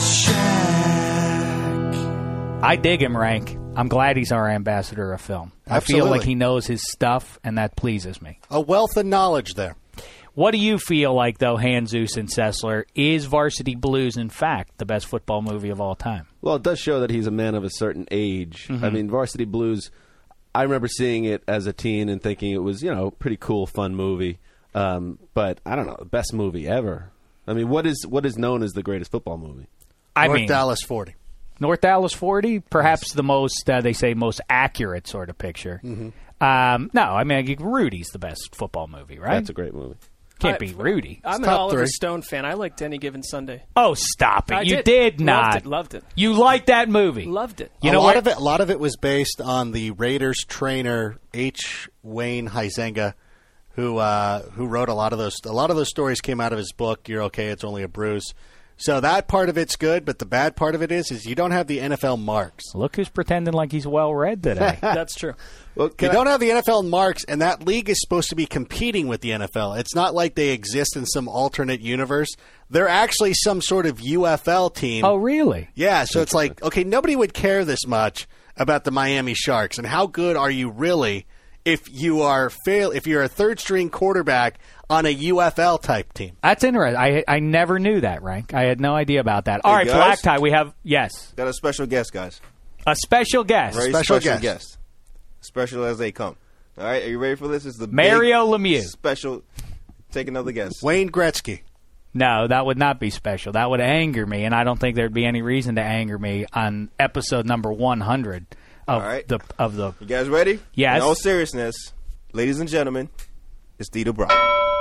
shack. I dig him, Rank. I'm glad he's our ambassador of film. I Absolutely. feel like he knows his stuff, and that pleases me. A wealth of knowledge there. What do you feel like, though, Hanzus and Sessler? Is Varsity Blues, in fact, the best football movie of all time? Well, it does show that he's a man of a certain age. Mm-hmm. I mean, Varsity Blues, I remember seeing it as a teen and thinking it was, you know, a pretty cool, fun movie. Um, but, I don't know, the best movie ever. I mean, what is what is known as the greatest football movie? I North mean, Dallas forty. North Dallas forty? Perhaps yes. the most, uh, they say, most accurate sort of picture. Mm-hmm. Um, no, I mean, Rudy's the best football movie, right? That's a great movie. Can't I, be Rudy. I'm it's an Oliver three. Stone fan. I liked Any Given Sunday. Oh, stop it! I you did, did not. Loved it. Loved it. You liked that movie. Loved it. You a know lot what? of it. A lot of it was based on the Raiders trainer H. Wayne Huizenga, who uh, who wrote a lot of those. A lot of those stories came out of his book. You're okay. It's only a bruise. So that part of it's good, but the bad part of it is, is you don't have the N F L marks. Look who's pretending like he's well read today. That's true. Well, You I, don't have the N F L marks, and that league is supposed to be competing with the N F L. It's not like they exist in some alternate universe. They're actually some sort of U F L team. Oh, really? Yeah, so it's like, okay, nobody would care this much about the Miami Sharks, and how good are you really if you are fail if you're a third string quarterback on a U F L type team? That's interesting. I I never knew that, Rank. I had no idea about that. All Hey, right, guys? Black Tie, we have, yes, Got a special guest, guys. a special guest. Very Special special, guest. guest. Special as they come. All right, are you ready for this? It's the Mario big Lemieux. Special. Take another guess. Wayne Gretzky. No, that would not be special. That would anger me, and I don't think there'd be any reason to anger me on episode number one hundred of All right. the of the. You guys ready? Yes. In all seriousness, ladies and gentlemen, it's Dieter Brock.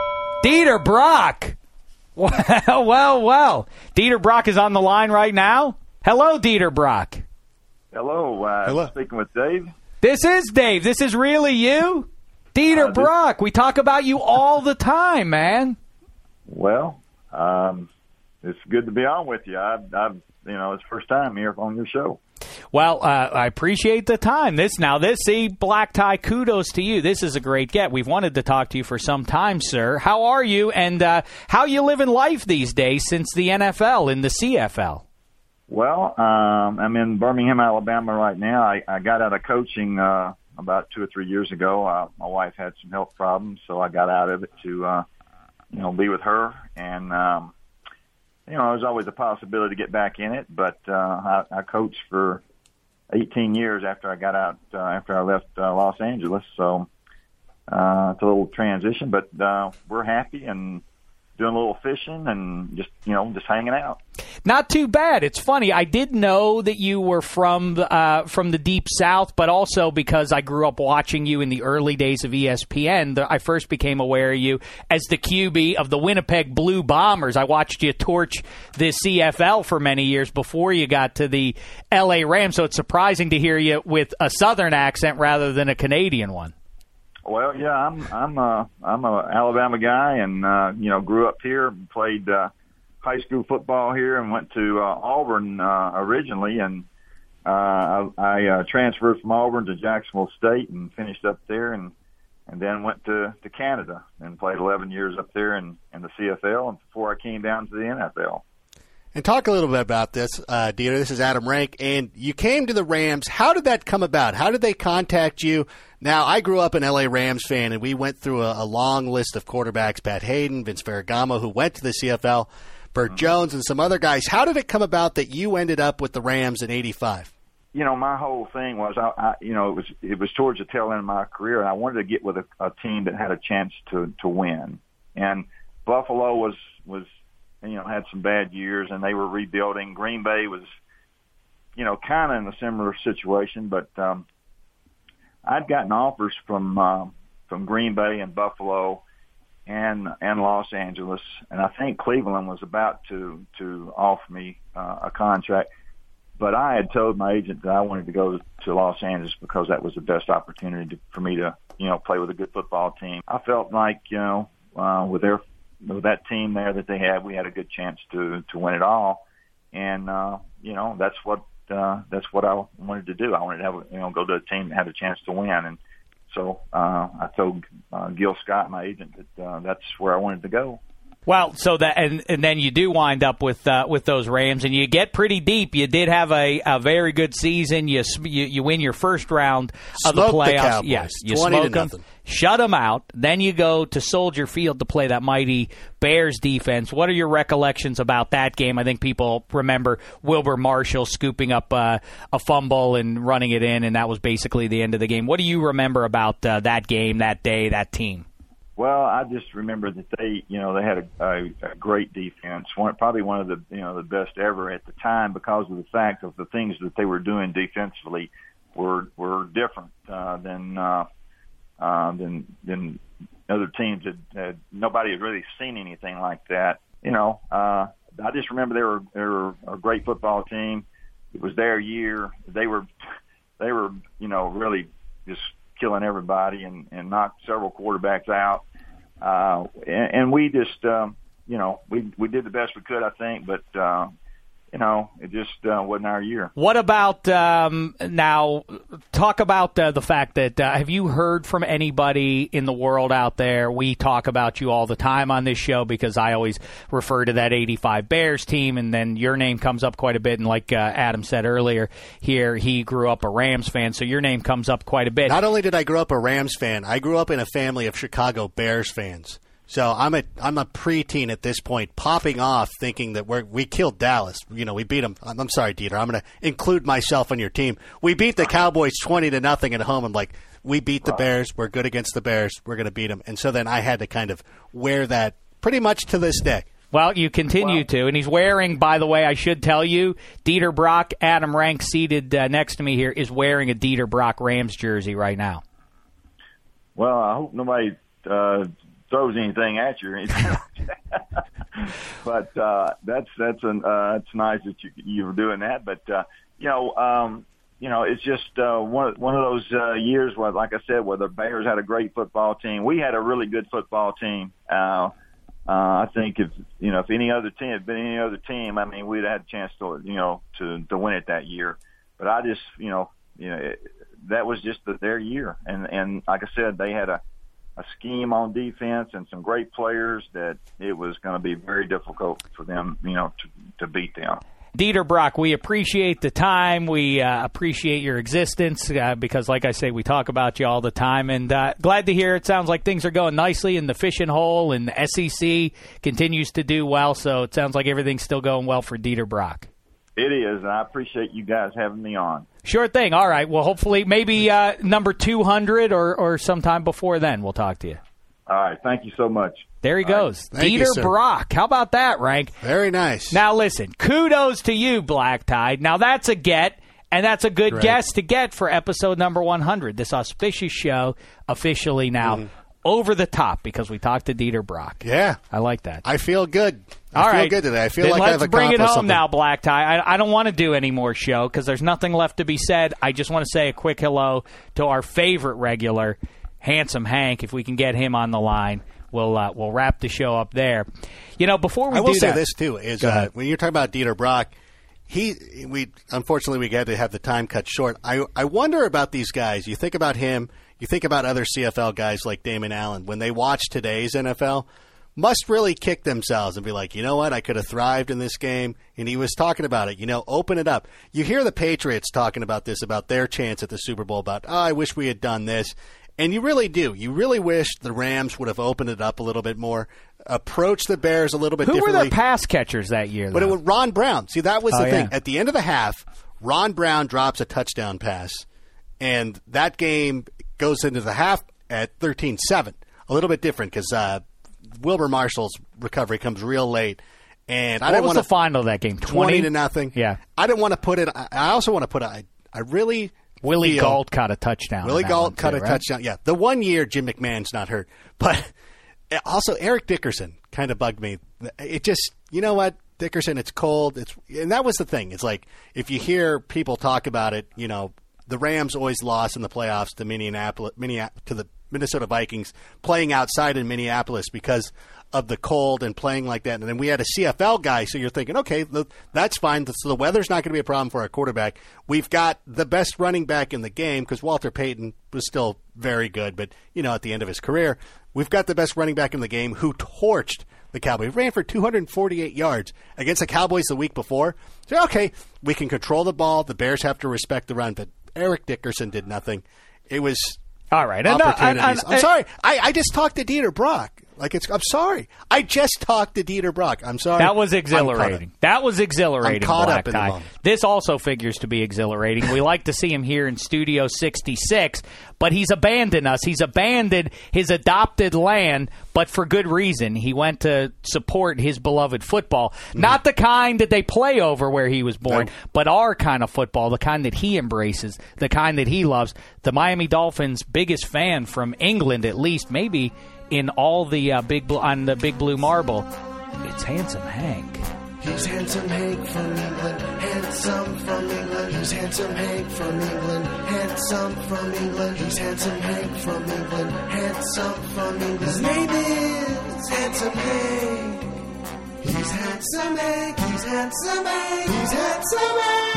Dieter Brock. Well, well, well. Dieter Brock is on the line right now. Hello, Dieter Brock. Hello. Uh, Hello. Speaking with Dave. This is Dave. This is really you? Dieter Uh, this- Brock. We talk about you all the time, man. Well, um, it's good to be on with you. I've, I've you know, it's first time here on your show. Well, uh, I appreciate the time. This now, this see Black Tie. Kudos to you. This is a great get. We've wanted to talk to you for some time, sir. How are you, and uh, how you living life these days since the N F L and the C F L? Well, um, I'm in Birmingham, Alabama right now. I, I got out of coaching uh, about two or three years ago. Uh, my wife had some health problems, so I got out of it to, uh, you know, be with her. And um, you know, there's always a possibility to get back in it, but uh, I, I coached for eighteen years after I got out, uh, after I left uh, Los Angeles. So uh, it's a little transition, but uh, we're happy and doing a little fishing and just, you know, just hanging out. Not too bad. It's funny. I did know that you were from uh, from the Deep South, but also because I grew up watching you in the early days of E S P N, the, I first became aware of you as the Q B of the Winnipeg Blue Bombers. I watched you torch the C F L for many years before you got to the L A Rams, so it's surprising to hear you with a Southern accent rather than a Canadian one. Well, yeah, I'm I'm a I'm a Alabama guy, and uh, you know, grew up here, played uh, high school football here, and went to uh, Auburn uh, originally, and uh, I, I uh, transferred from Auburn to Jacksonville State and finished up there, and and then went to, to Canada and played eleven years up there in, in the C F L, and before I came down to the N F L. And talk a little bit about this, uh, Dieter. This is Adam Rank, and you came to the Rams. How did that come about? How did they contact you? Now, I grew up an L A Rams fan, and we went through a, a long list of quarterbacks, Pat Hayden, Vince Ferragamo, who went to the C F L, Burt mm-hmm. Jones, and some other guys. How did it come about that you ended up with the Rams in eighty-five? You know, my whole thing was, I, I, you know, it was it was towards the tail end of my career, and I wanted to get with a, a team that had a chance to, to win. And Buffalo was was – you know, had some bad years, and they were rebuilding. Green Bay was, you know, kind of in a similar situation, but um, I'd gotten offers from uh, from Green Bay and Buffalo and and Los Angeles, and I think Cleveland was about to to offer me uh, a contract. But I had told my agent that I wanted to go to Los Angeles because that was the best opportunity to, for me to, you know, play with a good football team. I felt like, you know, uh, with their with that team there that they had, we had a good chance to, to win it all. And, uh, you know, that's what, uh, that's what I wanted to do. I wanted to have, you know, go to a team that had a chance to win. And so, uh, I told, uh, Gil Scott, my agent, that, uh, that's where I wanted to go. Well, so that and, and then you do wind up with uh, with those Rams, and you get pretty deep. You did have a, a very good season. You, you you win your first round of Smoked the playoffs. The Cowboys, yes, you twenty smoke to them, nothing. Shut them out. Then you go to Soldier Field to play that mighty Bears defense. What are your recollections about that game? I think people remember Wilber Marshall scooping up uh, a fumble and running it in, and that was basically the end of the game. What do you remember about uh, that game, that day, that team? Well, I just remember that they, you know, they had a, a, a great defense, one, probably one of the, you know, the best ever at the time because of the fact of the things that they were doing defensively were were different uh, than uh, uh, than than other teams that had, nobody had really seen anything like that. You know, uh, I just remember they were they were a great football team. It was their year. They were they were, you know, really just killing everybody and, and knocked several quarterbacks out. Uh, and, and we just, um, you know, we, we did the best we could, I think, but, uh, you know, it just uh, wasn't our year. What about um, now? Talk about uh, the fact that uh, have you heard from anybody in the world out there? We talk about you all the time on this show because I always refer to that eighty-five Bears team, and then your name comes up quite a bit. And like uh, Adam said earlier, here he grew up a Rams fan, so your name comes up quite a bit. Not only did I grow up a Rams fan, I grew up in a family of Chicago Bears fans. So I'm a I'm a preteen at this point, popping off, thinking that we we killed Dallas. You know, we beat them. I'm, I'm sorry, Dieter. I'm going to include myself on your team. We beat the Cowboys twenty to nothing at home. I'm like, we beat the Bears. We're good against the Bears. We're going to beat them. And so then I had to kind of wear that pretty much to this day. Well, you continue well, to, and he's wearing, by the way, I should tell you, Dieter Brock, Adam Rank, seated uh, next to me here, is wearing a Dieter Brock Rams jersey right now. Well, I hope nobody uh, throws anything at you or anything. But uh, that's that's an, uh, that's nice that you you were doing that. But uh, you know, um, you know, it's just uh, one one of those uh, years where, like I said, where the Bears had a great football team. We had a really good football team. Uh, Uh, I think if you know if any other team had been any other team, I mean, we'd have had a chance to you know to to win it that year. But I just you know you know it, that was just the, their year, and and like I said, they had a, a scheme on defense and some great players that it was going to be very difficult for them you know to to beat them. Dieter Brock, we appreciate the time. We uh, appreciate your existence uh, because, like I say, we talk about you all the time. And uh, glad to hear it sounds like things are going nicely in the fishing hole, and the S E C continues to do well. So it sounds like everything's still going well for Dieter Brock. It is, and I appreciate you guys having me on. Sure thing. All right. Well, hopefully maybe uh, number two hundred or, or sometime before then we'll talk to you. All right. Thank you so much. There he All goes. right. Thank you, Dieter sir. Brock. How about that, Rank? Very nice. Now, listen, kudos to you, Black Tide. Now, that's a get, and that's a good Great. guess to get for episode number one hundred. This auspicious show officially now Mm-hmm. over the top because we talked to Dieter Brock. Yeah. I like that. I feel good. I All feel right. good today. I feel Then like let's I've bring it accomplished home something. now, Black Tie. I, I don't want to do any more show because there's nothing left to be said. I just want to say a quick hello to our favorite regular, Handsome Hank. If we can get him on the line, we'll uh, we'll wrap the show up there. You know, before we I will do say that, this too is Go uh, ahead. when you're talking about Dieter Brock, he we unfortunately we had to have the time cut short. I I wonder about these guys. You think about him, you think about other C F L guys like Damon Allen when they watch today's N F L. Must really kick themselves and be like, you know what, I could have thrived in this game. And he was talking about it, you know, open it up. You hear the Patriots talking about this, about their chance at the Super Bowl, about, oh, I wish we had done this. And you really do. You really wish the Rams would have opened it up a little bit more, approached the Bears a little bit who were differently. their pass catchers that year? But it though? was Ron Brown. See, that was Oh, the thing. yeah. At the end of the half, Ron Brown drops a touchdown pass, and that game goes into the half at thirteen seven. A little bit different because uh, Wilbur Marshall's recovery comes real late. And I What didn't was want the to final of that game? twenty twenty to nothing. Yeah. I didn't want to put it. I I also want to put it. I, I really Willie feel- Gault caught a touchdown. Willie in that one, Gault cut too, a right? touchdown. Yeah, the one year Jim McMahon's not hurt, but also Eric Dickerson kind of bugged me. It just, you know what, Dickerson, it's cold. It's and that was the thing. It's like if you hear people talk about it, you know, the Rams always lost in the playoffs to Minneapolis, Minneapolis to the Minnesota Vikings playing outside in Minneapolis because of the cold and playing like that. And then we had a C F L guy, so you're thinking, okay, the, that's fine. So the weather's not going to be a problem for our quarterback. We've got the best running back in the game because Walter Payton was still very good, but, you know, at the end of his career, we've got the best running back in the game who torched the Cowboys. Ran for two hundred forty-eight yards against the Cowboys the week before. So, okay, we can control the ball. The Bears have to respect the run, but Eric Dickerson did nothing. It was All right. And, uh, opportunities. and- and- I'm sorry. I, I just talked to Dieter Brock. Like it's. I'm sorry. I just talked to Dieter Brock. I'm sorry. That was I'm exhilarating. caught up. That was exhilarating. I'm caught Black up in the Tie. moment. This also figures to be exhilarating. We like to see him here in Studio sixty-six, but he's abandoned us. He's abandoned his adopted land, but for good reason. He went to support his beloved football. Mm-hmm. Not the kind that they play over where he was born, No. but our kind of football, the kind that he embraces, the kind that he loves. The Miami Dolphins' biggest fan from England, at least, maybe in all the uh, big bl- on the big blue marble. It's Handsome Hank. He's Handsome Hank from England, handsome from England. He's Handsome Hank from England, handsome from England. He's Handsome Hank from England, handsome from England. His name is Handsome Hank. He's Handsome Hank, he's Handsome Hank, he's Handsome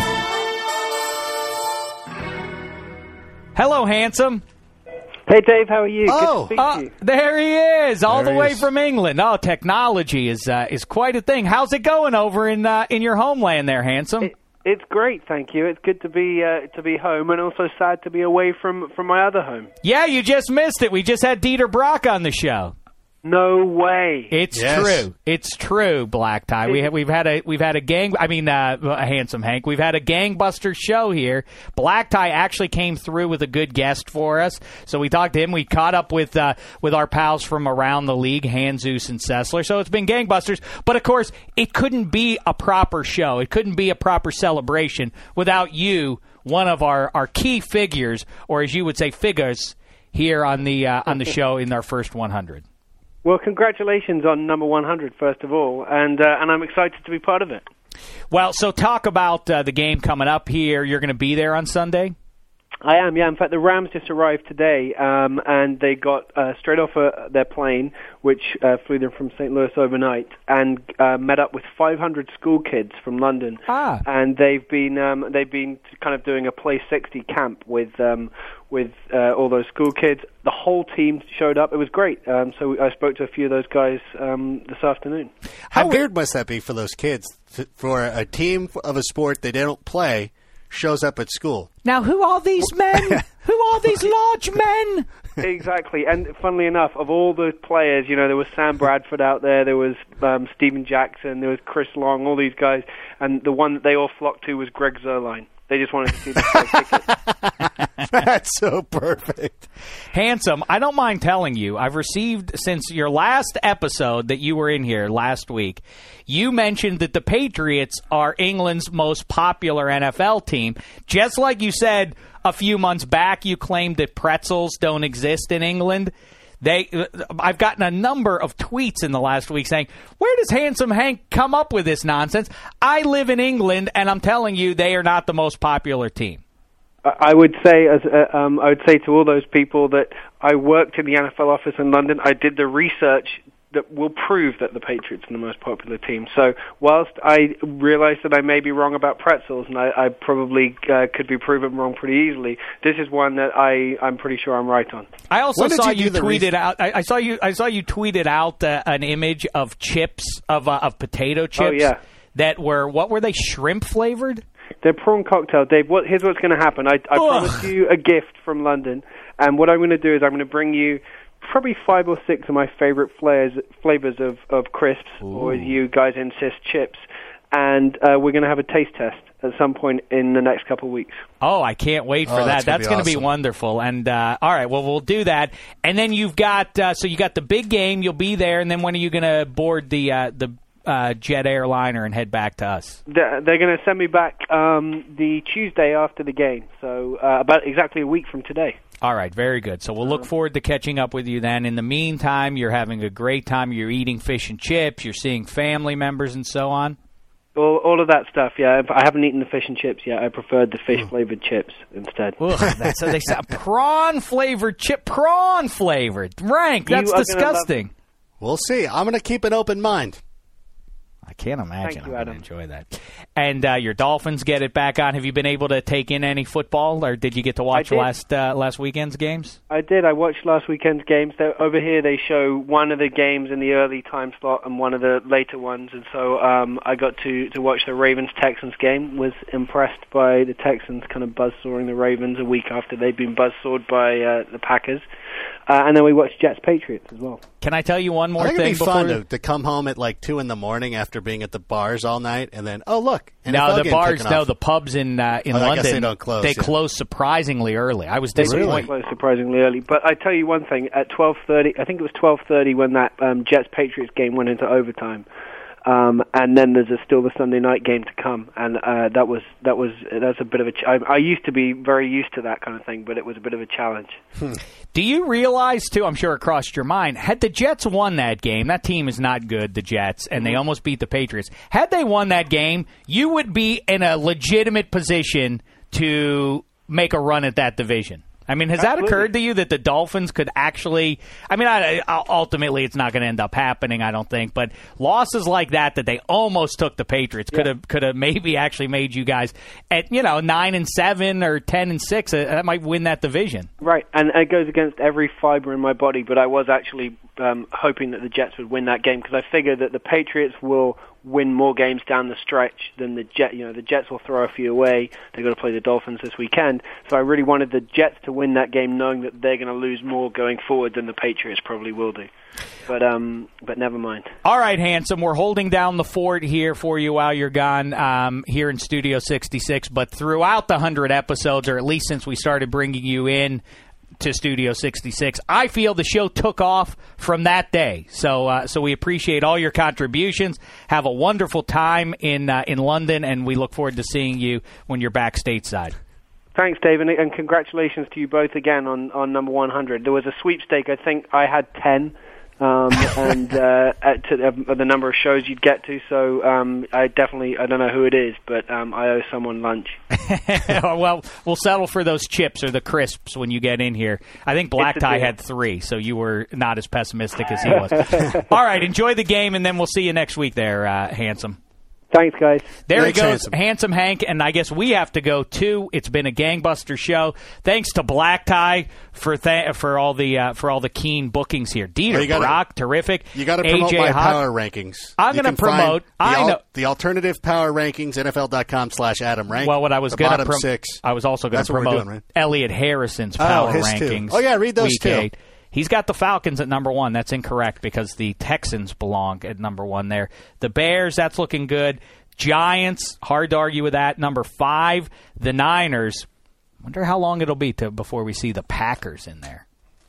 Hank. Hello, Handsome. Hey, Dave, how are you? Oh. Good to speak Uh, to you. there he is, all There the he way is. from England. Oh, technology is uh, is quite a thing. How's it going over in uh, in your homeland there, Handsome? It, it's great, thank you. It's good to be uh, to be home, and also sad to be away from, from my other home. Yeah, you just missed it. We just had Dieter Brock on the show. No way. It's Yes. true. It's true, Black Tie. We ha- we've had a we've had a gang. I mean, uh, a Handsome Hank. We've had a gangbuster show here. Black Tie actually came through with a good guest for us. So we talked to him. We caught up with uh, with our pals from around the league, Hanzus and Sessler. So it's been gangbusters. But of course, it couldn't be a proper show. It couldn't be a proper celebration without you, one of our, our key figures, or as you would say, figures here on the uh, on the show in our first one hundred. Well, congratulations on number one hundred, first of all, and uh, and I'm excited to be part of it. Well, so talk about uh, the game coming up here. You're going to be there on Sunday? I am, yeah. In fact, the Rams just arrived today, um, and they got uh, straight off uh, their plane, which uh, flew them from Saint Louis overnight, and uh, met up with five hundred school kids from London. Ah. And they've been um, they've been kind of doing a Play sixty camp with um, with uh, all those school kids. The whole team showed up. It was great. Um, so I spoke to a few of those guys um, this afternoon. How weird must that be for those kids? F- For a team of a sport they don't play shows up at school. Now, who are these men? Who are these large men? Exactly, and funnily enough, of all the players, you know, there was Sam Bradford out there, there was um, Steven Jackson, there was Chris Long, all these guys, and the one that they all flocked to was Greg Zuerlein. They just wanted to see the tickets. That's so perfect. Handsome, I don't mind telling you, I've received, since your last episode that you were in here last week, you mentioned that the Patriots are England's most popular N F L team. Just like you said a few months back, you claimed that pretzels don't exist in England. They, I've gotten a number of tweets in the last week saying, where does Handsome Hank come up with this nonsense? I live in England, and I'm telling you, they are not the most popular team. I would say, as uh, um, I would say to all those people that I worked in the N F L office in London. I did the research that will prove that the Patriots are the most popular team. So whilst I realize that I may be wrong about pretzels, and I, I probably uh, could be proven wrong pretty easily, this is one that I, I'm pretty sure I'm right on. I also saw you, you tweeted re- out. I, I saw you. I saw you tweeted out uh, an image of chips of uh, of potato chips. Oh, yeah. That were, what were they, shrimp flavored? They're prawn cocktail, Dave. What, here's what's going to happen. I, I promised you a gift from London, and what I'm going to do is I'm going to bring you probably five or six of my favorite flavors, flavors of, of crisps, Ooh. or as you guys insist, chips, and uh, we're going to have a taste test at some point in the next couple of weeks. Oh, I can't wait for oh, that. That's going to be, awesome. be wonderful. And uh, all right, well, we'll do that. And then you've got uh, so you got the big game. You'll be there, and then when are you going to board the uh, the Uh, jet airliner and head back to us? They're, they're going to send me back um, the Tuesday after the game, so uh, about exactly a week from today. All right, very good. So we'll look forward to catching up with you then. In the meantime, you're having a great time. You're eating fish and chips. You're seeing family members and so on. All, all of that stuff, yeah. I haven't eaten the fish and chips yet. I preferred the fish-flavored chips instead. Ugh, that's how they sound. Prawn-flavored chip. Prawn-flavored. Rank, that's disgusting. Love- We'll see. I'm going to keep an open mind. I can't imagine Thank you, I'm going Adam. to enjoy that. And uh, your Dolphins get it back on. Have you been able to take in any football, or did you get to watch did. last uh, last weekend's games? I did. I watched last weekend's games. They're, over here, they show one of the games in the early time slot and one of the later ones. And so um, I got to, to watch the Ravens-Texans game. Was impressed by the Texans kind of buzzsawing the Ravens a week after they'd been buzzsawed by uh, the Packers. Uh, and then we watched Jets-Patriots as well. Can I tell you one more I think thing? it'd be before fun to, to come home at like two in the morning after being at the bars all night, and then oh look, N F L no, the game bars, kicking no, off. the pubs in uh, in Oh, I London. guess they don't close, They yeah. close surprisingly early. I was They disappointed. did close surprisingly early. But I tell you one thing: at twelve thirty, I think it was twelve thirty when that um, Jets-Patriots game went into overtime. Um, and then there's a, still the Sunday night game to come, and uh, that was that was that's a bit of a. Ch- I, I used to be very used to that kind of thing, but it was a bit of a challenge. Do you realize, too, I'm sure it crossed your mind, had the Jets won that game, that team is not good, the Jets, and they almost beat the Patriots. Had they won that game, you would be in a legitimate position to make a run at that division. I mean, has Absolutely. that occurred to you that the Dolphins could actually – I mean, I, I, ultimately it's not going to end up happening, I don't think, but losses like that that they almost took the Patriots could have could have maybe actually made you guys at, you know, nine and seven or ten and six. Uh, that might win that division. Right, and it goes against every fiber in my body, but I was actually um, hoping that the Jets would win that game because I figure that the Patriots will win more games down the stretch than the Jet. You know, the Jets will throw a few away. They've got to play the Dolphins this weekend, so I really wanted the Jets to win that game, knowing that they're going to lose more going forward than the Patriots probably will do. But um, but never mind. All right, Handsome, we're holding down the fort here for you while you're gone um, here in Studio sixty-six. But throughout the one hundred episodes, or at least since we started bringing you in to Studio sixty-six, I feel the show took off from that day. So uh, so we appreciate all your contributions. Have a wonderful time in uh, in London, and we look forward to seeing you when you're back stateside. Thanks, Dave, and, and congratulations to you both again on, on number one hundred. There was a sweepstake. I think I had ten. um, and uh, at to, uh, the number of shows you'd get to. So um, I definitely, I don't know who it is, but um, I owe someone lunch. Well, we'll settle for those chips or the crisps when you get in here. I think Black Tie had three, so you were not as pessimistic as he was. All right, enjoy the game, and then we'll see you next week there, uh, Handsome. Thanks, guys. There Thanks, he goes, Handsome. Handsome Hank, and I guess we have to go, too. It's been a gangbuster show. Thanks to Black Tie for th- for all the uh, for all the keen bookings here. Dieter Well, you gotta- Brock, terrific. You got to promote A J my Hawk. power rankings. I'm You going can to promote. find I the, know. al- the alternative power rankings, N F L dot com slash Adam Rank. Well, what I was the going to bottom prom- six. I was also going That's to what we're promote doing, right? Elliot Harrison's Oh, power his too. rankings. Oh, yeah, read those week too. eight. He's got the Falcons at number one. That's incorrect because the Texans belong at number one there. The Bears, that's looking good. Giants, hard to argue with that. Number five, the Niners. Wonder how long it'll be to before we see the Packers in there.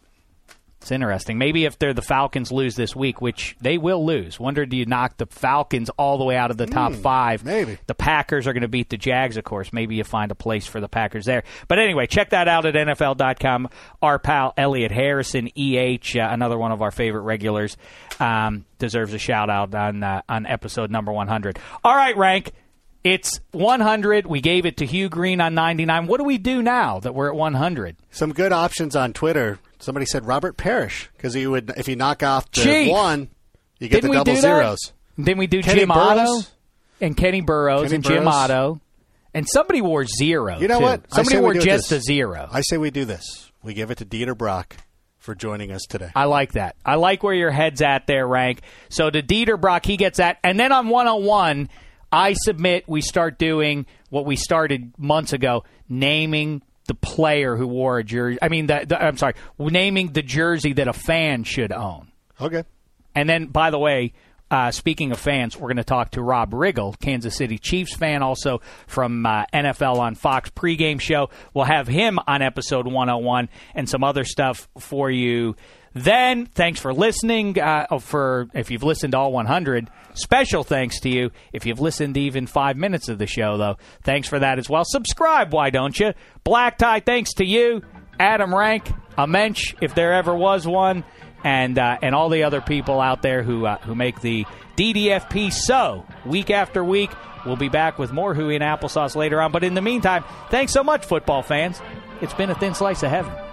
It's interesting. Maybe if they're the Falcons lose this week, which they will lose. Wonder do you knock the Falcons all the way out of the top Mm, five? maybe. The Packers are going to beat the Jags, of course. Maybe you find a place for the Packers there. But anyway, check that out at N F L dot com. Our pal Elliot Harrison, E H, uh, another one of our favorite regulars, um, deserves a shout-out on, uh, on episode number one hundred. All right, Rank. It's one hundred. We gave it to Hugh Green on ninety-nine. What do we do now that we're at one hundred? Some good options on Twitter. Somebody said Robert Parrish because he would if you knock off the Chief. one, you get Didn't the we double do that? zeros. Then we do Kenny Jim Burrows? Otto and Kenny Burrows Kenny and Jim Burrows. Otto. And somebody wore zero. You know too. what? I Somebody say we wore do it just this. a zero. I say we do this. We give it to Dieter Brock for joining us today. I like that. I like where your head's at there, Rank. So to Dieter Brock, he gets that. And then on one oh one, I submit we start doing what we started months ago, naming the player who wore a jersey. I mean, the, the, I'm sorry, naming the jersey that a fan should own. Okay. And then, by the way, uh, speaking of fans, we're going to talk to Rob Riggle, Kansas City Chiefs fan, also from uh, N F L on Fox pregame show. We'll have him on episode one oh one and some other stuff for you. Then, thanks for listening. Uh, for if you've listened to all one hundred, special thanks to you. If you've listened to even five minutes of the show, though, thanks for that as well. Subscribe, why don't you? Black Tie, thanks to you. Adam Rank, a mensch, if there ever was one, and uh, and all the other people out there who uh, who make the D D F P so week after week. We'll be back with more Huey and Applesauce later on. But in the meantime, thanks so much, football fans. It's been a thin slice of heaven.